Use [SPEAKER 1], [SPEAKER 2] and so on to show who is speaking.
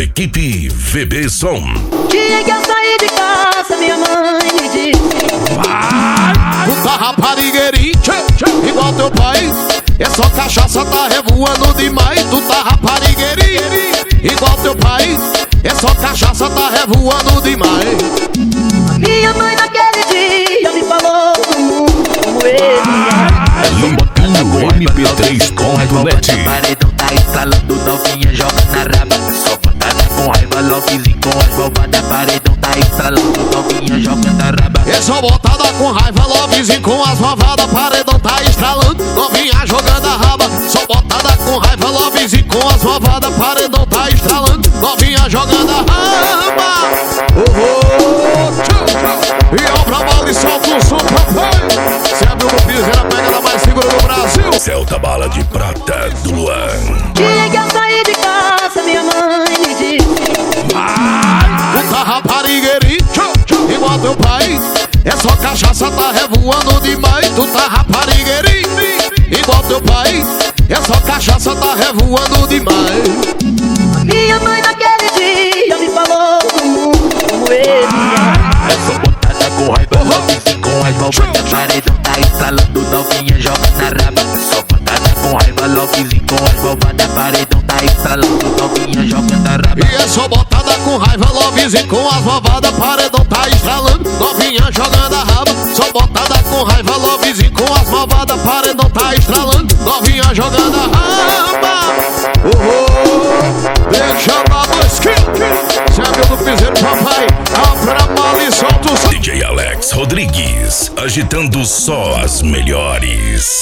[SPEAKER 1] Equipe VB Som.
[SPEAKER 2] Dia que eu saí de casa, minha mãe me disse:
[SPEAKER 3] Tu tá raparigueirinho, igual teu pai. É só cachaça, tá revoando demais. Tu tá raparigueirinho, igual teu pai. É só cachaça, tá revoando demais.
[SPEAKER 2] minha mãe naquele dia me falou do mundo como ele
[SPEAKER 1] Limpinho MP3.net.
[SPEAKER 4] Paredão tá estralando, novinha joga na raba. Só patada com raiva, lovezinho com as malvadas. Paredão tá estralando, novinha joga na raba.
[SPEAKER 3] É só botada com raiva, lovezinho com as malvadas. Paredão tá estralando, novinha jogando a raba. Só botada com raiva, lovezinho com as malvadas. Paredão tá estralando, novinha jogando a raba. E ó pra bala e solta o som, papai. Se abriu no piseira, pega na mais segura do Brasil.
[SPEAKER 1] Celta Bala de Prata do Luan.
[SPEAKER 2] Dia que eu saí de casa, minha mãe me disse:
[SPEAKER 3] Tu tá raparigueirinho, igual teu pai. É só cachaça, tá revoando demais. Tu tá raparigueirinho, igual teu pai. É só cachaça, tá revoando demais.
[SPEAKER 2] minha mãe naquele dia me falou do mundo como ele
[SPEAKER 4] É só botada com raiva, lovezinho com as malvadas. Paredão tá estralando, novinha joga na raba. Só botada com raiva, lovezinho com as malvadas. Paredão tá estralando, novinha joga na raba.
[SPEAKER 3] E é só botada com raiva, lovezinho com as malvadas. Paredão tá estralando, novinha jogando a raba. Só botada com raiva, lovezinho com as malvadas. Paredão tá estralando, novinha jogando a raba. Deixa na busquinha. Se abriu no piseiro, papai. Abra a mala e solta o som.
[SPEAKER 1] DJ Alex Rodrigues, agitando só as melhores.